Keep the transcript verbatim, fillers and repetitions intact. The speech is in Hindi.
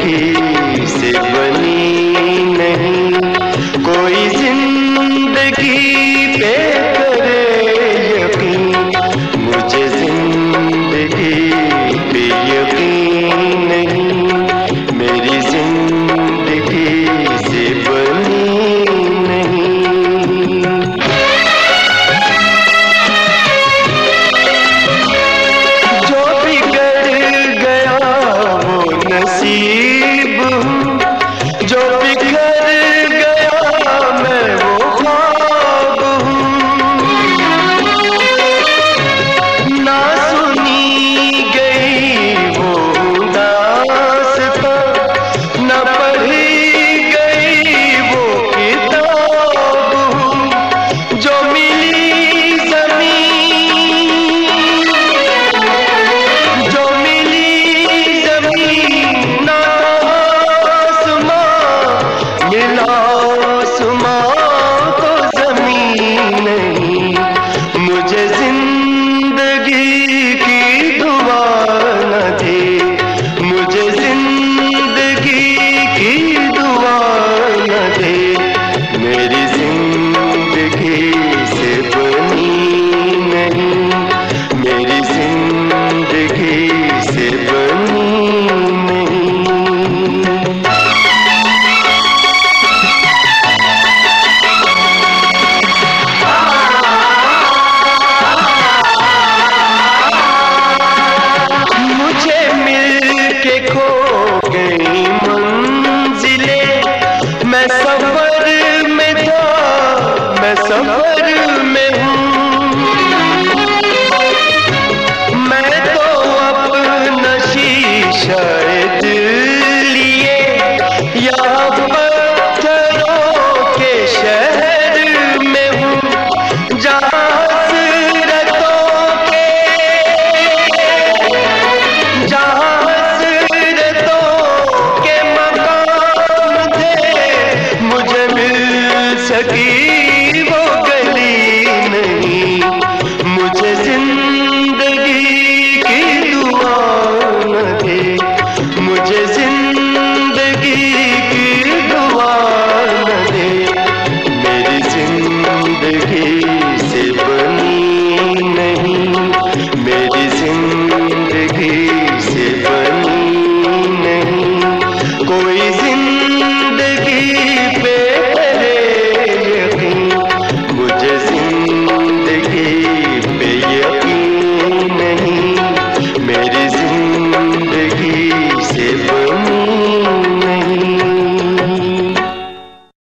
जिंदगी से बनी नहीं, कोई जिंदगी पे करे यकीन, मुझे जिंदगी पे यकीन नहीं, मेरी जिंदगी से बनी नहीं। जो बिगड़ गया वो नसीब हूँ, जो बिखर गया मैं वो ख्वाब हूँ। ना सुनी गई वो दास्तां, ना पढ़ी गई वो किताब हूँ। जो मिली जमीन, जो मिली जमीन ना आसमां, मिला आसमां को जमीन नहीं, मुझे जिंदगी की दुआ न दे, मुझे जिंदगी की दुआ न दे, मेरी जिंदगी से बनी नहीं, मेरी जिंदगी से बनी नहीं। मुझे मिल के खो गई मंजिलें, मैं सफर में था, मैं सफर में हूँ। मैं तो अपना शीशा लिए यहाँ पत्थरों के शहर में हूँ, जहाँ हसरतों के, जहाँ हसरतों के मकाम थे, मुझे मिल सकी वो गली नहीं, मुझे जिंदगी की दुआ न दे, मुझे जिंदगी की दुआ न दे, मेरी जिंदगी से बनी नहीं, मेरी जिंदगी से बनी नहीं, कोई जिंदगी पे